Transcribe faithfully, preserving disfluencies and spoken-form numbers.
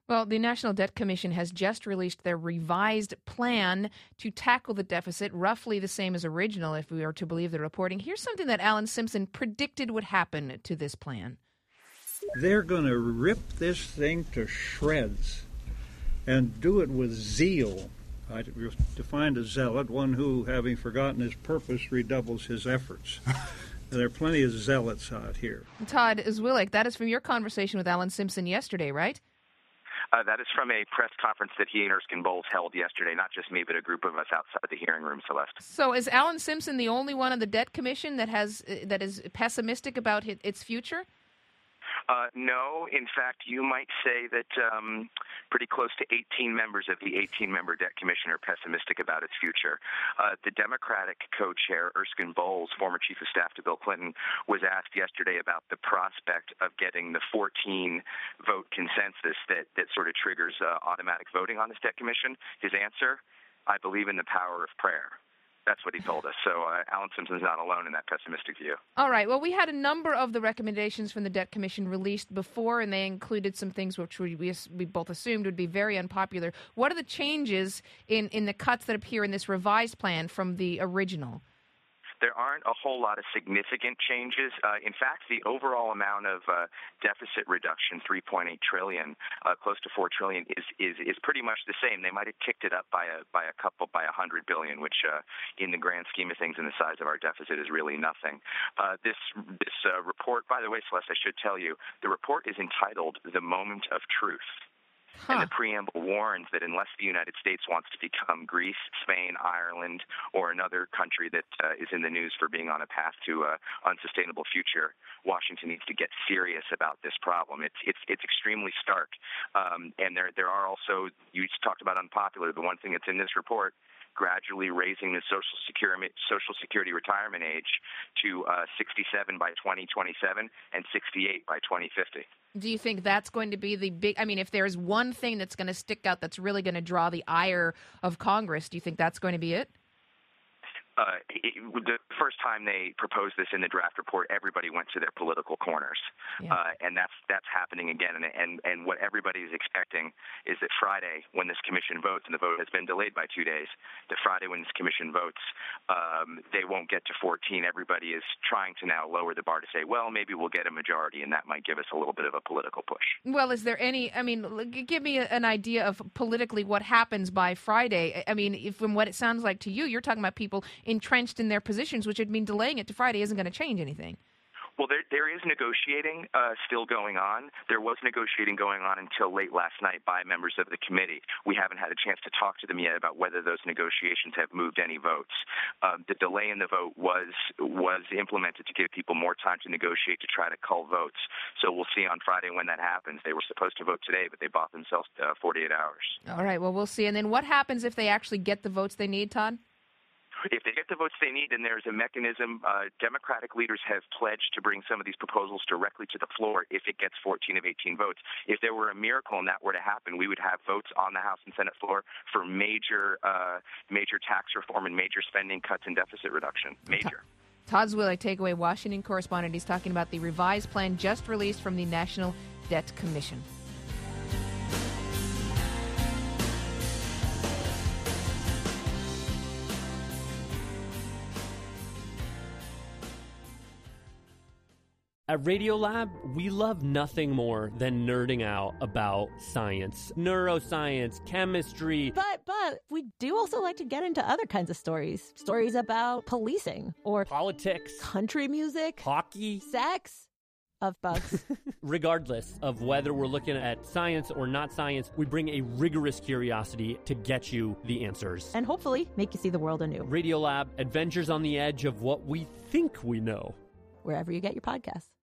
Well, the National Debt Commission has just released their revised plan to tackle the deficit, roughly the same as original, if we are to believe the reporting. Here's something that Alan Simpson predicted would happen to this plan. They're going to rip this thing to shreds and do it with zeal. I defined a zealot, one who, having forgotten his purpose, redoubles his efforts. There are plenty of zealots out here. Todd Zwilich, that is from your conversation with Alan Simpson yesterday, right? Uh, that is from a press conference that he and Erskine Bowles held yesterday. Not just me, but a group of us outside the hearing room, Celeste. So is Alan Simpson the only one on the debt commission that has uh, that is pessimistic about his, its future? Uh, no. In fact, you might say that um, pretty close to eighteen members of the eighteen-member debt commission are pessimistic about its future. Uh, the Democratic co-chair, Erskine Bowles, former chief of staff to Bill Clinton, was asked yesterday about the prospect of getting the fourteen-vote consensus that, that sort of triggers uh, automatic voting on this debt commission. His answer, I believe in the power of prayer. That's what he told us. So uh, Alan Simpson's not alone in that pessimistic view. All right. Well, we had a number of the recommendations from the Debt Commission released before, and they included some things which we, we, we both assumed would be very unpopular. What are the changes in, in the cuts that appear in this revised plan from the original? There aren't a whole lot of significant changes. Uh, in fact, the overall amount of uh, deficit reduction, three point eight trillion dollars, uh, close to four trillion dollars, is, is is pretty much the same. They might have kicked it up by a by a couple by a hundred billion, which, uh, in the grand scheme of things, and the size of our deficit, is really nothing. Uh, this this uh, report, by the way, Celeste, I should tell you, the report is entitled "The Moment of Truth." Huh. And the preamble warns that unless the United States wants to become Greece, Spain, Ireland, or another country that uh, is in the news for being on a path to an unsustainable future, Washington needs to get serious about this problem. It's it's it's extremely stark, um, and there there are also, you talked about unpopular. The one thing that's in this report, gradually raising the Social Security Social Security retirement age to uh, sixty-seven by twenty twenty-seven and sixty-eight by twenty fifty. Do you think that's going to be the big, I mean, if there's one thing that's going to stick out that's really going to draw the ire of Congress, do you think that's going to be it? Uh, it, the first time they proposed this in the draft report, everybody went to their political corners, yeah. uh, and that's that's happening again. And, and and what everybody is expecting is that Friday, when this commission votes, and the vote has been delayed by two days, that Friday when this commission votes, um, they won't get to fourteen. Everybody is trying to now lower the bar to say, well, maybe we'll get a majority, and that might give us a little bit of a political push. Well, is there any? I mean, give me an idea of politically what happens by Friday. I mean, from what it sounds like to you, you're talking about people entrenched in their positions, which would mean delaying it to Friday isn't going to change anything. Well, there there is negotiating uh, still going on. There was negotiating going on until late last night by members of the committee. We haven't had a chance to talk to them yet about whether those negotiations have moved any votes. Uh, the delay in the vote was was implemented to give people more time to negotiate to try to cull votes. So we'll see on Friday when that happens. They were supposed to vote today, but they bought themselves uh, forty-eight hours. All right, well, we'll see. And then what happens if they actually get the votes they need, Todd? If they get the votes they need, then there's a mechanism. Uh, Democratic leaders have pledged to bring some of these proposals directly to the floor if it gets fourteen of eighteen votes. If there were a miracle and that were to happen, we would have votes on the House and Senate floor for major uh, major tax reform and major spending cuts and deficit reduction. Major. Todd Zwilich, Takeaway Washington correspondent. He's talking about the revised plan just released from the National Debt Commission. At Radiolab, we love nothing more than nerding out about science, neuroscience, chemistry. But, but, we do also like to get into other kinds of stories. Stories about policing or politics, country music, hockey, sex, of bugs. Regardless of whether we're looking at science or not science, we bring a rigorous curiosity to get you the answers. And hopefully make you see the world anew. Radiolab, adventures on the edge of what we think we know. Wherever you get your podcasts.